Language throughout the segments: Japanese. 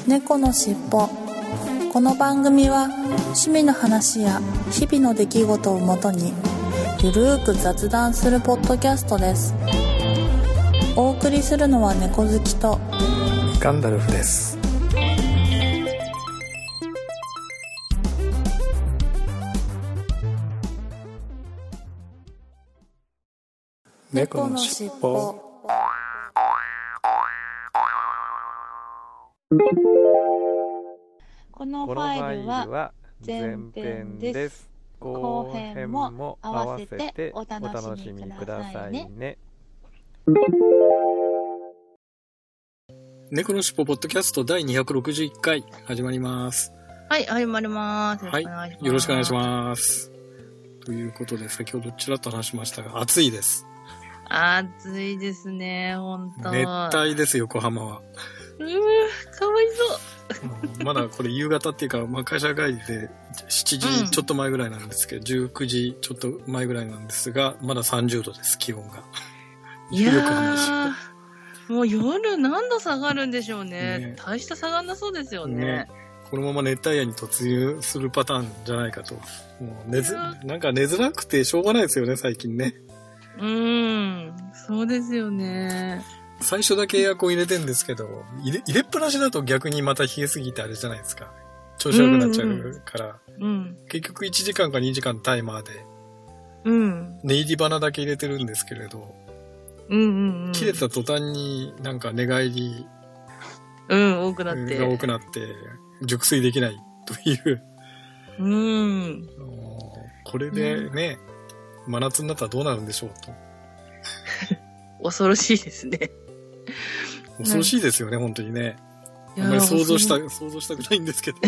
猫のしっぽ。この番組は趣味の話や日々の出来事をもとにゆるーく雑談するポッドキャストです。お送りするのは猫好きとガンダルフです。猫のしっぽ。 このファイルは前編です。後編も合わせてお楽しみくださいね。 猫のしっぽポッドキャスト第261回始まります。 はい、始まります。 はい、よろしくお願いします。ということで先ほどちらっと話しましたが、暑いです。 暑いですね、本当。 熱帯です、横浜は。 かわいそう。 まだこれ夕方っていうか、会社帰りで7時ちょっと前ぐらいなんですけど、19時ちょっと前ぐらいなんですが、まだ30度です、気温が。 いやー、もう夜何度下がるんでしょうね。大した下がんなそうですよね。 このまま熱帯夜に突入するパターンじゃないかと。もうなんか寝づらくてしょうがないですよね、最近ね。 そうですよね。 最初だけエアコン入れてんですけど、入れっぱなしだと逆にまた冷えすぎてあれじゃないですか。調子悪くなっちゃうから。結局1時間か2時間タイマーで、寝入り花だけ入れてるんですけれど、切れた途端になんか寝返り、 多くなって、 熟睡できないという。これでね、真夏になったらどうなるんでしょうと。 恐ろしいですね。 恐ろしいですよね、本当にね。あんまり想像したくないんですけど。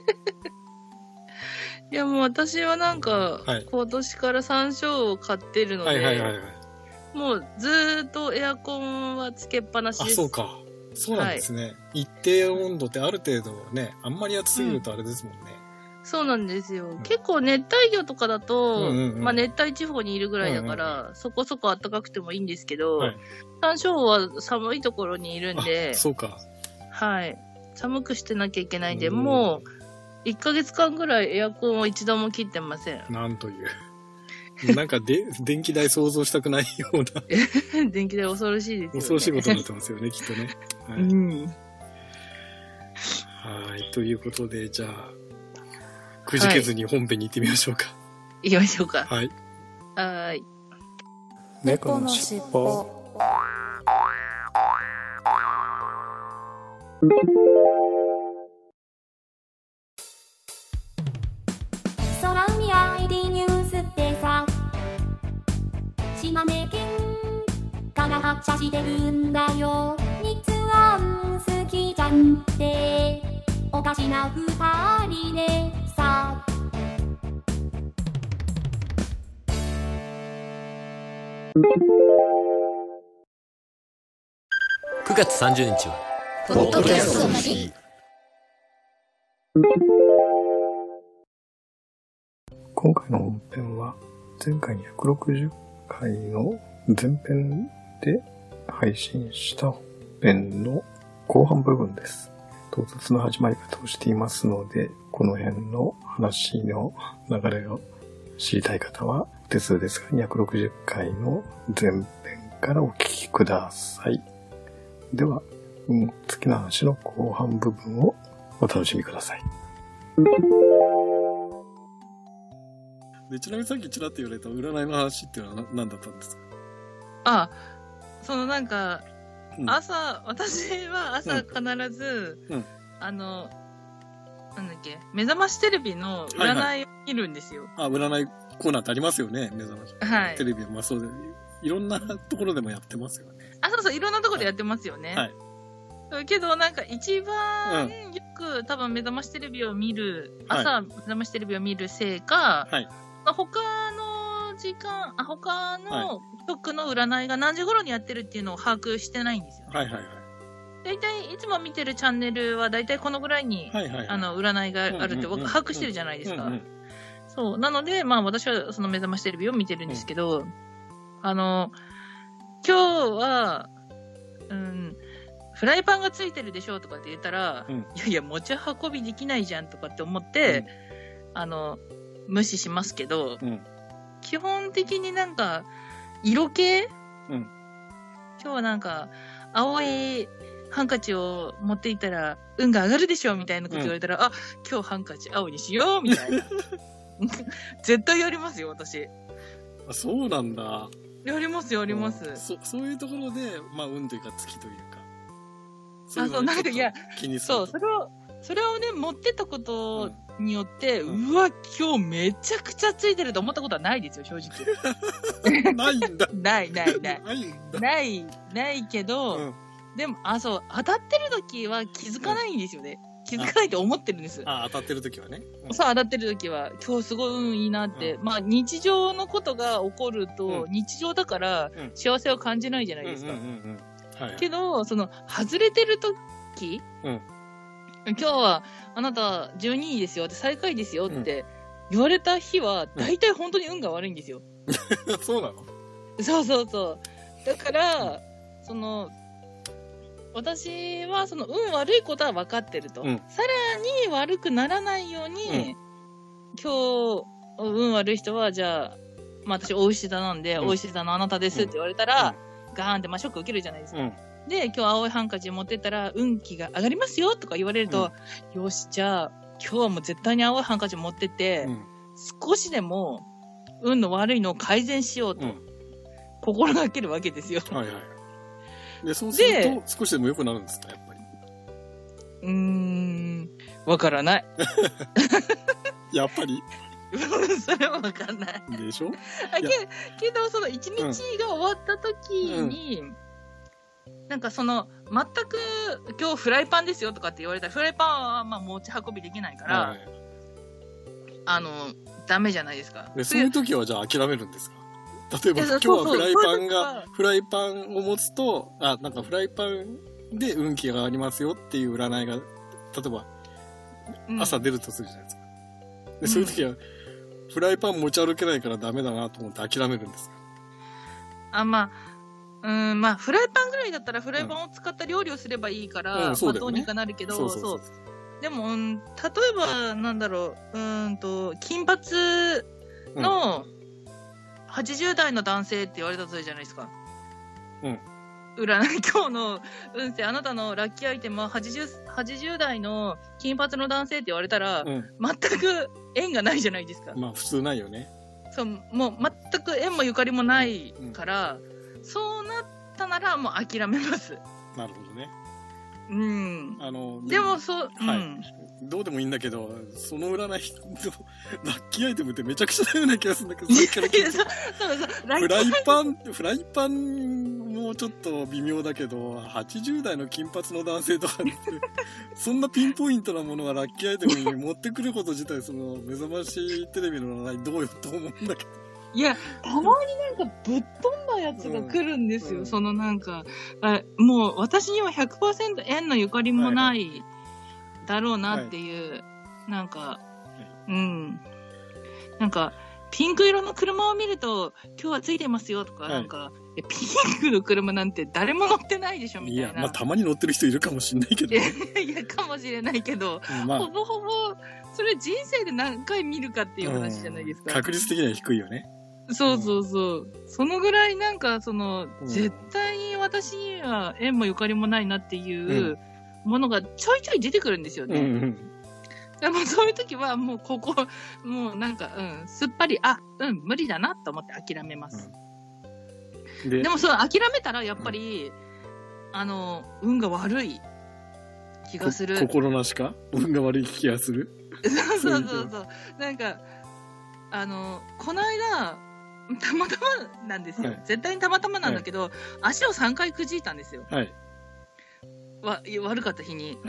いやもう私はなんか、今年から山椒を買ってるので、もうずーっとエアコンはつけっぱなしです。 あ、そうか。そうなんですね。一定温度ってある程度ね、あんまり暑すぎるとあれですもんね。そうなんですよ。結構熱帯魚とかだと、熱帯地方にいるぐらいだから、そこそこ暖かくてもいいんですけど、山椒は寒いところにいるんで、 そうか。 はい。寒くしてなきゃいけないんで、もう、1ヶ月間ぐらいエアコンを一度も切ってません。 なんという。なんか電気代想像したくないような。 電気代恐ろしいですよね。 恐ろしいことになってますよね、きっとね。はい。ということで、じゃあ、くじけずに本編に行ってみましょうか。 行きましょうか。 はい。 猫のしっぽ。 空海 ID ニュースってさ、島根県から発車してるんだよ。日安好きじゃんっておかしな二人でさ。 9月30日はポッドキャストの日。 今回の本編は前回160回の前編で配信した本編の後半部分です。唐突の始まり方をしていますので、この辺の話の流れを知りたい方は手数ですが260回の前編からお聞きください。では、次の話の後半部分をお楽しみください。で、ちなみにさっきちらっと言われた占いの話っていうのは何だったんですか？ なんか、私は朝必ず、なんだっけ、目覚ましテレビの占いを見るんですよ。 占いコーナーってありますよね、目覚まし。テレビは、そうで、いろんなところでもやってますよね。 そう、いろんなところでやってますよね。けど、なんか一番よく多分目覚ましテレビを見る、朝目覚ましテレビを見るせいか、他の時間、他の局の占いが何時頃にやってるっていうのを把握してないんですよ。だいたいいつも見てるチャンネルはだいたいこのぐらいに、占いがあるって僕把握してるじゃないですか。そう。なので、私はその目覚ましテレビを見てるんですけど、今日は、 フライパンがついてるでしょとかって言ったら、いやいや、持ち運びできないじゃんとかって思って、無視しますけど、基本的になんか、色気、今日はなんか、青いハンカチを持っていったら、運が上がるでしょみたいなこと言われたら、あ、今日ハンカチ青にしようみたいな。絶対やりますよ、私。 あ、そうなんだ。 やります、やります。 そういうところで、まあ、運というか月というか。 そうなんか、いや、 気にする。 そう、それをね、持ってたことによって、うわ、今日めちゃくちゃついてると思ったことはないですよ、正直。 ないんだ。 ない。ないけうど、でも、そう、当たってる時は気づかないんですよね。気づかないと思ってるんです。 当たってる時はね。 そう、当たってる時は、今日すごい運いいなって。まあ、日常のことが起こると、日常だから、幸せを感じないじゃないですか。けど、その、外れてる時、今日は、あなた12位ですよって、最下位ですよって言われた日は、大体本当に運が悪いんですよ。 そうなの？ そう。だから、その、私はその運悪いことは分かってると。さらに悪くならないように、今日、運悪い人は、じゃあ、まあ私、大石田なんで、大石田のあなたですって言われたら、ガーンってまあショック受けるじゃないですか。で、今日青いハンカチ持ってったら、運気が上がりますよとか言われると、よし、じゃあ、今日はもう絶対に青いハンカチ持ってって、少しでも、運の悪いのを改善しようと、心がけるわけですよ。 はいはい。で、そうすると、少しでも良くなるんですか、やっぱり。 わからない。 やっぱりそれはわかんない。 でしょ？ けど、その一日が終わった時に、なんかその、全く今日フライパンですよとかって言われたら、フライパンはまあ持ち運びできないから、ダメじゃないですか。 そういう時はじゃあ諦めるんですか？例えば今日はフライパンを持つと、なんかフライパンで運気が上がりますよっていう占いが、例えば朝出るとするじゃないですか。でそういう時は、フライパン持ち歩けないからダメだなと思って諦めるんですか？ まあ、フライパンぐらいだったらフライパンを使った料理をすればいいから、まあどうにかなるけど、そう。でも、例えば、なんだろう、金髪の80代の男性って言われたとするじゃないですか。占い、今日の運勢、あなたのラッキーアイテムは80代の金髪の男性って言われたら、全く縁がないじゃないですか。 まあ、普通ないよね。 そう、もう全く縁もゆかりもないから、そうなったならもう諦めます。 なるほどね。 でもそう、 どうでもいいんだけど、その占いのラッキーアイテムってめちゃくちゃだような気がするんだけど、さっきから聞いてフライパンもちょっと微妙だけど、80代の金髪の男性とかってそんなピンポイントなものがラッキーアイテムに持ってくること自体、その目覚ましテレビの占いどうよと思うんだけど。 いや、たまになんかぶっ飛んだやつが来るんですよ。そのなんか、もう私には 100% 縁のゆかりもないだろうなっていう、なんか、なんか、ピンク色の車を見ると、今日はついてますよとか、なんか、ピンクの車なんて誰も乗ってないでしょみたいな。 いや、まあたまに乗ってる人いるかもしれないけど、 いや、かもしれないけど、ほぼほぼ、それ人生で何回見るかっていう話じゃないですか。 確率的には低いよね。 そう。そのぐらいなんか、絶対に私には縁もゆかりもないなっていうものがちょいちょい出てくるんですよね。でもそういう時はもうもうなんか、すっぱり、無理だなと思って諦めます。でも諦めたらやっぱり、運が悪い気がする。 心なしか？運が悪い気がする？ そう。なんか、この間、たまたまなんですよ。絶対にたまたまなんだけど、足を3回くじいたんですよ。悪かった日に。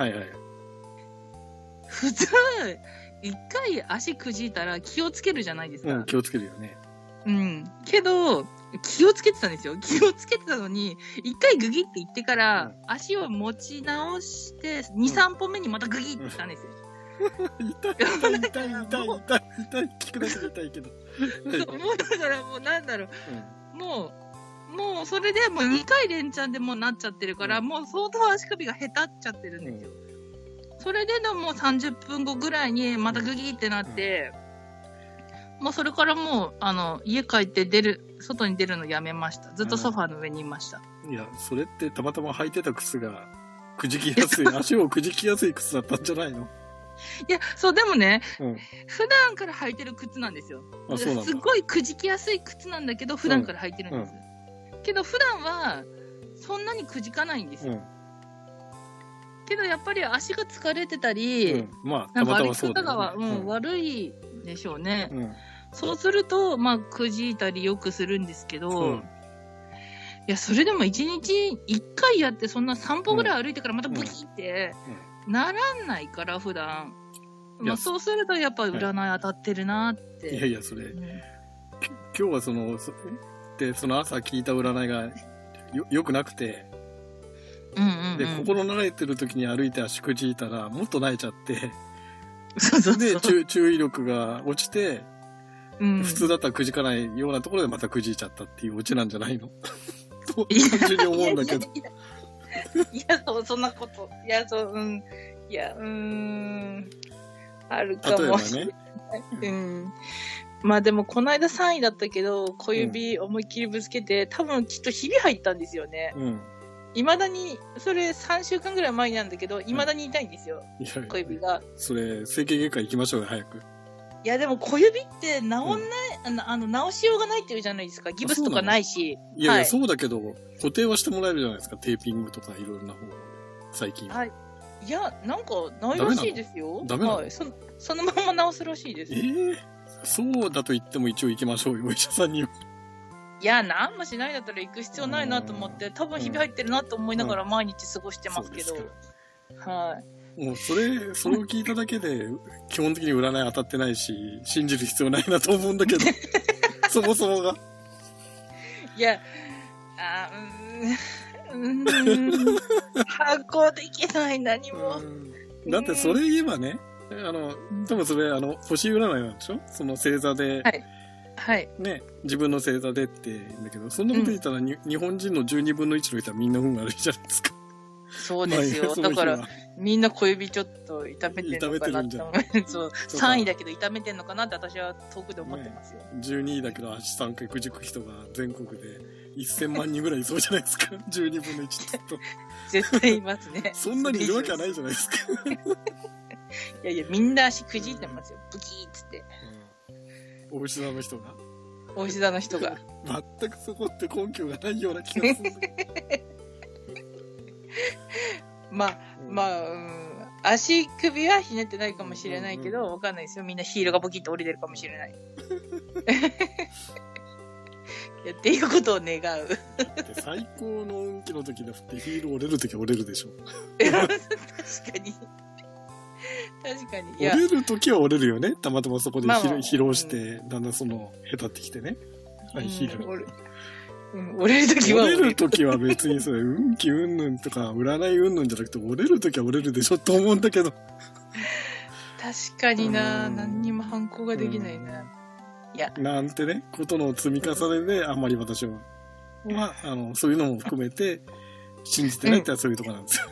普通、1回足くじいたら気をつけるじゃないですか。 気をつけるよね。 けど、気をつけてたんですよ。気をつけてたのに、1回グギって言ってから、足を持ち直して、2、3歩目にまたグギって言ったんですよ。 痛い。聞くだけで痛いけど。 もうだからもうなんだろう。もう、 もうそれでもう2回連チャンでもうなっちゃってるから、もう相当足首がへたっちゃってるんですよ。それでもう30分後ぐらいにまたグギーってなって、もうそれからもう家帰って外に出るのやめました。ずっとソファーの上にいました。 いや、それってたまたま履いてた靴がくじきやすい、足をくじきやすい靴だったんじゃないの？ いや、そう、でもね、普段から履いてる靴なんですよ。すごいくじきやすい靴なんだけど、普段から履いてるんです。けど、普段は、そんなにくじかないんですよ。けど、やっぱり足が疲れてたり、 まあ、たまたまそうだよね。 悪いでしょうね。そうすると、まあ、くじいたりよくするんですけど、いや、それでも1日1回やって、そんな3歩ぐらい歩いてからまたブキって、ならんないから、普段。まあ、そうするとやっぱ占い当たってるなって。 いやいや、それ、今日はその朝聞いた占いがよくなくて、で、心慣れてる時に歩いて足くじいたら、もっと慣れちゃって、で、注意力が落ちて、普通だったらくじかないようなところでまたくじいちゃったっていうオチなんじゃないのと、単純に思うんだけど。 いや、そんなこと。いや、あるかもしれない。まあでも、この間3位だったけど、小指思いっきりぶつけて、多分きっとひび入ったんですよね。未だに、それ3週間ぐらい前なんだけど、未だに痛いんですよ。小指が。 それ、整形外科行きましょうよ、早く。 いや、でも小指って治んない、治しようがないって言うじゃないですか。ギブスとかないし。 いやいや、そうだけど、固定はしてもらえるじゃないですか。テーピングとかいろんな方法で。最近。 いや、なんか、ないらしいですよ。 ダメなの？ そのまま治すらしいです。 そうだと言っても一応行きましょうよ、お医者さんには。 いや、なんもしないんだったら行く必要ないなと思って、多分ひび入ってるなと思いながら毎日過ごしてますけど。 もうそれを聞いただけで、基本的に占い当たってないし、信じる必要ないなと思うんだけど、そもそもが。 いや、反抗できない、何も。 だってそれ言えばね、多分それ、星占いなんでしょ？その星座で。 はい。 ね、自分の星座でって言うんだけど、そんなこと言ったら、日本人の12分の1の人はみんな運悪いじゃないですか。 そうですよ。だから、みんな小指ちょっと痛めてんのかなって思う。そう。3位だけど痛めてんのかなって私は遠くで思ってますよ。 12位だけど足3回くじく人が全国で1000万人ぐらいいそうじゃないですか。12分の1って言うと。 絶対いますね。 そんなにいるわけはないじゃないですか。 いや、みんな足くじいてますよ。ブキーっつって。 お牛座の人が。 お牛座の人が。 全くそこって根拠がないような気がする。 足首はひねってないかもしれないけど、わかんないですよ。みんなヒールがボキッと折れてるかもしれない。いやっていうことを願う。 最高の運気の時だってヒール折れる時は折れるでしょ。 確かに。 折れる時は折れるよね。たまたまそこで疲労して、だんだんへたってきてね。ヒール。 折れる時は折れる時は別にそれ、運気うんぬんとか、占いうんぬんじゃなくて、折れる時は折れるでしょと思うんだけど。 確かにな、何にも反抗ができないな。いや。 なんてね、ことの積み重ねで、あんまり私は、そういうのも含めて、信じてないってのはそういうとこなんですよ。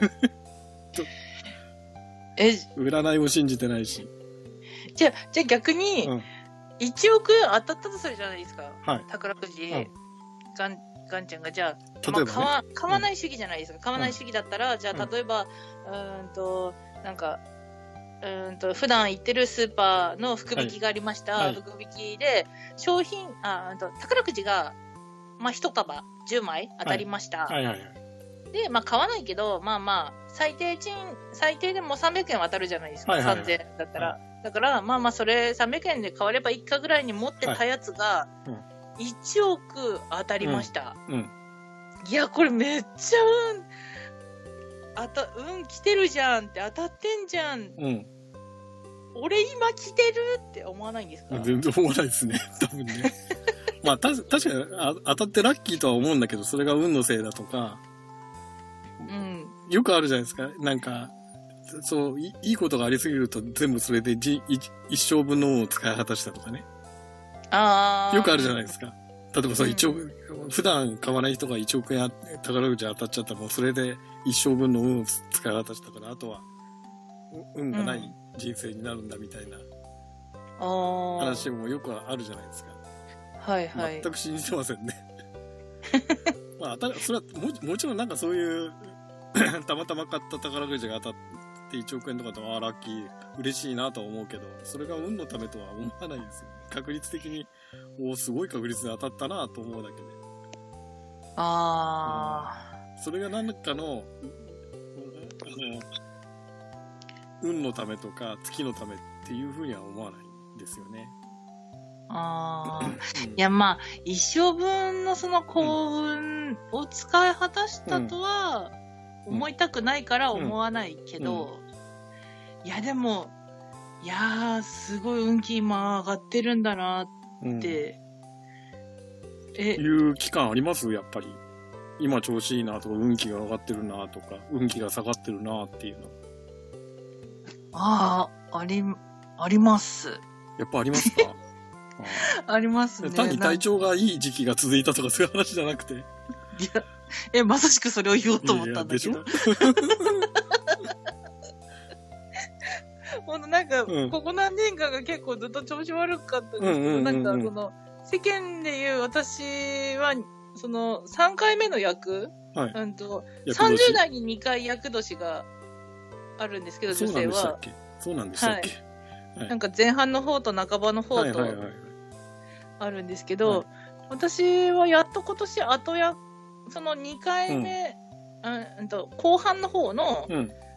占いも信じてないし。 じゃあ逆に、1億当たったとするじゃないですか。宝くじ。ガンちゃんが、じゃあ、買わない主義じゃないですか。買わない主義だったら、じゃあ、例えば、普段行ってるスーパーの福引きがありました。福引きで、宝くじが、1束10枚当たりました。で、買わないけど、最低でも300円は当たるじゃないですか。3000円だったら。だから、それ300円で買わればいいかぐらいに持ってたやつが、1億当たりました。いや、これめっちゃ運来てるじゃんって、当たってんじゃん。俺今来てるって思わないんですか？ 全然思わないですね。多分ね。確かに当たってラッキーとは思うんだけど、それが運のせいだとか。よくあるじゃないですか。なんか、いいことがありすぎると全部それで一生分の運を使い果たしたとかね。よくあるじゃないですか。 例えばさ、1億、普段買わない人が1億円宝くじ当たっちゃったらもうそれで一生分の運を使い渡したから、あとは運がない人生になるんだみたいな話もよくあるじゃないですか。 はいはい。 全く信じてませんね。まあ、それはもちろんなんかそういうたまたま買った宝くじが当たって1億円とかとラッキー嬉しいなとは思うけど、それが運のためとは思わないですよね。確率的にすごい確率で当たったなと思うだけで。それが何かの運のためとか月のためっていうふうには思わないんですよね。 いや、まあ、一生分のその幸運を使い果たしたとは思いたくないから思わないけど、いや、でも、いやー、すごい運気今上がってるんだなって。 いう期間ありますやっぱり。今調子いいなとか、運気が上がってるなとか、運気が下がってるなっていうの。 あります。 やっぱありますか？ ありますね。 単に体調がいい時期が続いたとかそういう話じゃなくて。いや、まさしくそれを言おうと思ったんだけど。ほんとなんか、ここ何年間が結構ずっと調子悪かったんですけど、なんかその、世間でいう私は、その、3回目の役、30代に2回役年があるんですけど、女性は。 そうなんでしたっけ？ はい、なんか前半の方と半ばの方とあるんですけど、私はやっと今年その2回目、後半の方の、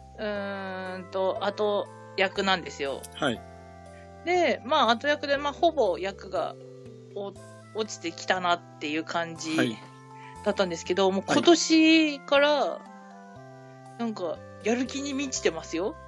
後役なんですよ。 はい。 で、まあ後役で、まあほぼ役が落ちてきたなっていう感じだったんですけど、もう今年から、なんか、やる気に満ちてますよ。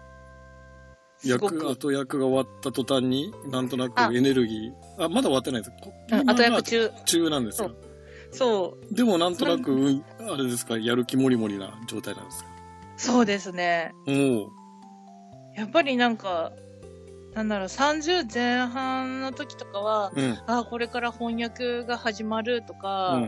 後役が終わった途端に、なんとなくエネルギー、まだ終わってないです。 後役中なんですよ。 そう。 でもなんとなく、あれですか、やる気もりもりな状態なんですか？ そうですね。やっぱりなんか、なんだろう、30前半の時とかは、これから翻訳が始まるとか、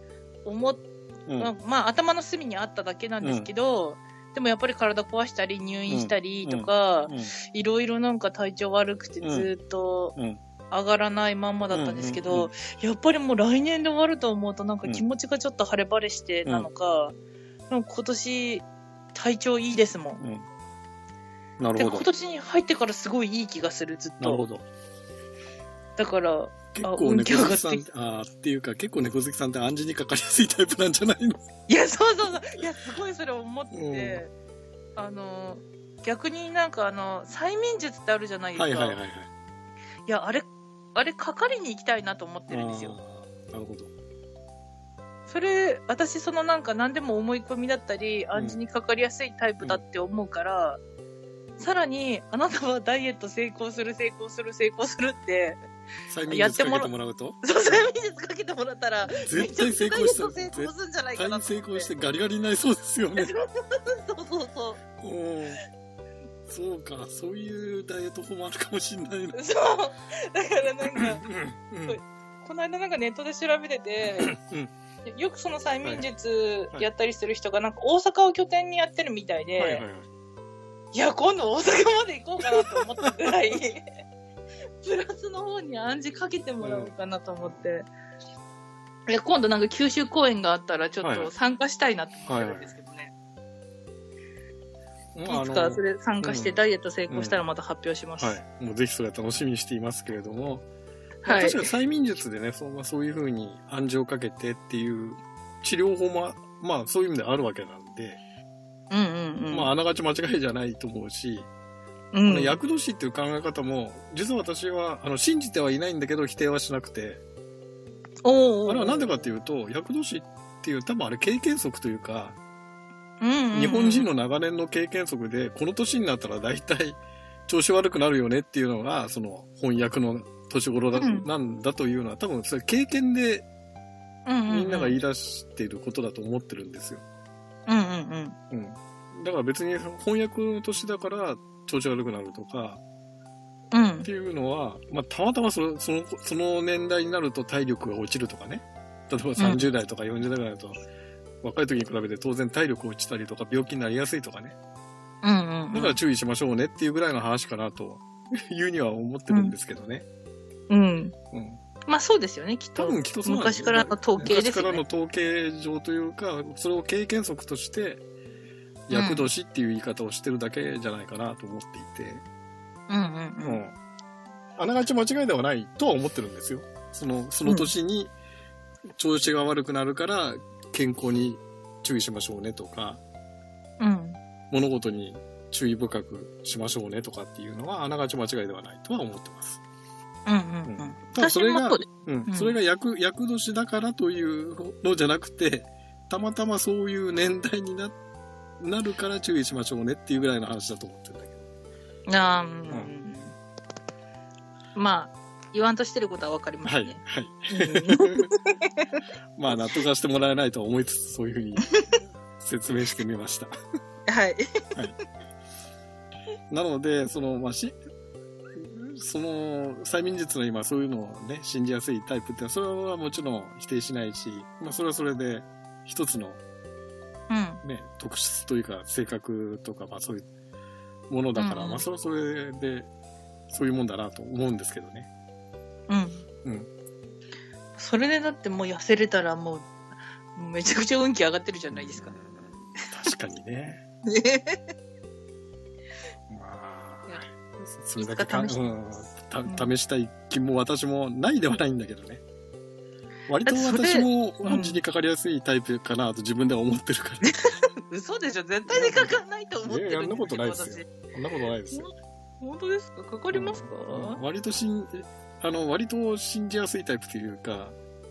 まあ頭の隅にあっただけなんですけど、でもやっぱり体壊したり入院したりとか、いろいろなんか体調悪くてずっと上がらないまんまだったんですけど、やっぱりもう来年で終わると思うとなんか気持ちがちょっと晴れ晴れしてなのか、なんか今年体調いいですもん。 なるほど。 今年に入ってからすごいいい気がする、ずっと。 なるほど。 だから、 結構猫好きさんっていうか、結構猫好きさんって暗示にかかりやすいタイプなんじゃないの？ いや、そう。いや、すごいそれ思ってて、逆になんか催眠術ってあるじゃないですか。いや、あれかかりに行きたいなと思ってるんですよ。 なるほど。 それ、私なんか何でも思い込みだったり、暗示にかかりやすいタイプだって思うから、さらに、あなたはダイエット成功するって、 催眠術かけてもらうと？ そう、催眠術かけてもらったら、 絶対成功して成功するんじゃないかな。 絶対成功してガリガリになりそうですよね。 そう。 そうか、そういうダイエット法もあるかもしれないな。 そう。だからなんか、この間なんかネットで調べてて、よくその催眠術やったりする人がなんか大阪を拠点にやってるみたいで、いや、今度大阪まで行こうかなと思ったぐらい、プラスの方に暗示かけてもらおうかなと思って、今度なんか九州公演があったらちょっと参加したいなと思ってるんですけどね。いつかそれ参加してダイエット成功したらまた発表します。 もうぜひそれは楽しみにしていますけれども、確かに催眠術でね、そういう風に暗示をかけてっていう治療法も、まあそういう意味であるわけなんで、まああながち間違いじゃないと思うし、厄年っていう考え方も、実は私は信じてはいないんだけど否定はしなくて、あれはなんでかっていうと、厄年っていう多分あれ経験則というか、日本人の長年の経験則で、この年になったら大体調子悪くなるよねっていうのが、その翻訳の年頃なんだというのは、多分それ経験でみんなが言い出していることだと思ってるんですよ。だから別に翻訳の年だから調子悪くなるとか、 っていうのは、たまたまその年代になると体力が落ちるとかね。例えば30代とか40代ぐらいだと、若い時に比べて当然体力落ちたりとか病気になりやすいとかね。だから注意しましょうねっていうぐらいの話かなというには思ってるんですけどね。 そうですよね、きっと。 多分きっとそうなんですよ。 昔からの統計ですよね。 昔からの統計上というか、それを経験則として、厄年っていう言い方をしてるだけじゃないかなと思っていて。あながち間違いではないとは思ってるんですよ。その年に調子が悪くなるから健康に注意しましょうねとか、物事に注意深くしましょうねとかっていうのはあながち間違いではないとは思ってます。ただそれが厄年だからというのじゃなくて、たまたまそういう年代になるから注意しましょうねっていうぐらいの話だと思ってるんだけど。 言わんとしてることはわかりますね。 納得はしてもらえないと思いつつ、そういうふうに説明してみました。なので、催眠術の今そういうのをね、信じやすいタイプって、それはもちろん否定しないし、それはそれで一つの、特質というか性格とか、そういうものだから、それはそれで、そういうもんだなと思うんですけどね。 それでだってもう痩せれたらもうめちゃくちゃ運気上がってるじゃないですか。 確かにね。それだけ試したい気も私もないではないんだけどね。割と私も死にかかりやすいタイプかなと自分では思ってるから。 嘘でしょ、絶対にかかんないと思ってる。 そんなことないですよ。そんなことないですよ。 本当ですか？かかりますか？ 割と信じやすいタイプというか、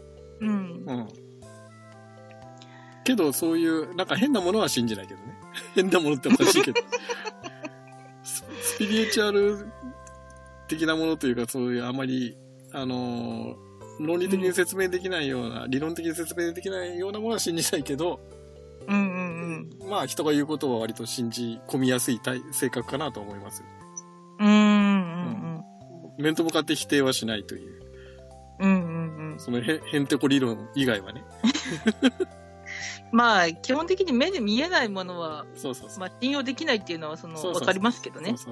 けどそういうなんか変なものは信じないけどね。変なものっておかしいけど、スピリチュアル的なものというか、そういうあまり論理的に説明できないような、理論的に説明できないようなものは信じないけど、人が言うことは割と信じ込みやすい性格かなと思いますよ。面と向かって否定はしないという。そのへんてこ理論以外はね。 基本的に目で見えないものは、信用できないっていうのはわかりますけどね。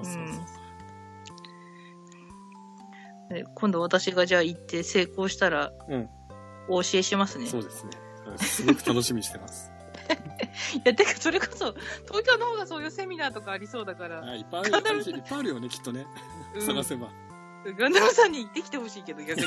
今度私がじゃあ行って成功したら、お教えしますね。 そうですね。すごく楽しみにしてます。 てかそれこそ東京の方がそういうセミナーとかありそうだから。 いっぱいあるよね、きっとね。探せば。 ガンダムさんに行ってきてほしいけど、逆に。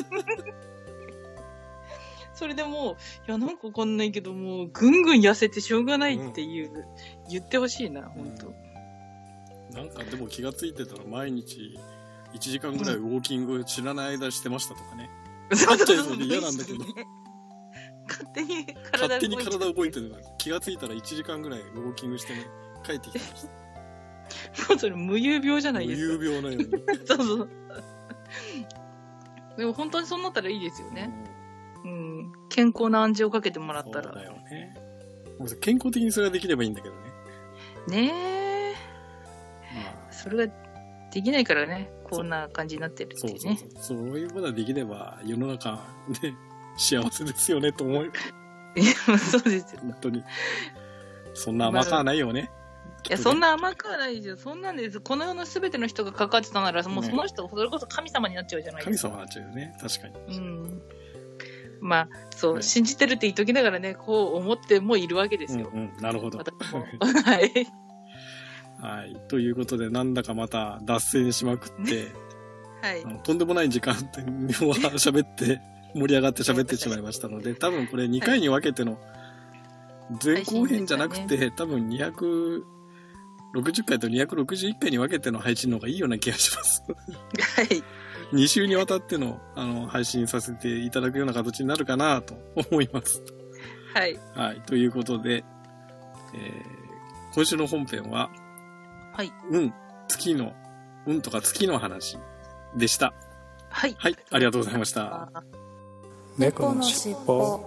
それでもう、なんかわかんないけど、もう、ぐんぐん痩せてしょうがないって言ってほしいな、ほんと。 なんかでも気がついてたら毎日1時間ぐらいウォーキング知らない間してましたとかね。なっちゃいそうで嫌なんだけど。 勝手に体動いてるから、気がついたら1時間ぐらいウォーキングしてね、帰ってきてました。 もうそれ無遊病じゃないですか。 無遊病のように。 そうそう。でも本当にそうなったらいいですよね。健康な暗示をかけてもらったら。 そうだよね。健康的にそれができればいいんだけどね。 ねえ。それができないからね、こんな感じになってるっていうね。 そういうことができれば世の中で幸せですよねと思う。 いや、そうですよ。 本当に。そんな甘くはないよね。 いや、そんな甘くはないですよ。そんなんです。この世の全ての人が関わってたなら、もうその人、それこそ神様になっちゃうじゃないですか。 神様になっちゃうよね。確かに。 そう、信じてるって言っときながらね、こう思ってもいるわけですよ。 なるほど。 私も。はい。 はい。ということで、なんだかまた脱線しまくって、 はい。 とんでもない時間は喋って、盛り上がって喋ってしまいましたので、多分これ2回に分けての前後編じゃなくて、多分260回と261回に分けての配信の方がいいような気がします。 はい。 2週にわたっての、配信させていただくような形になるかなと思います。 はい。 はい。ということで、今週の本編は、 はい。 運とか月の話でした。 はい。 はい。ありがとうございました。 猫のしっぽ。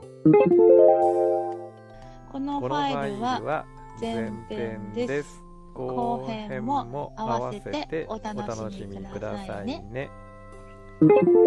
このファイルは前編です。 後編も合わせてお楽しみくださいね。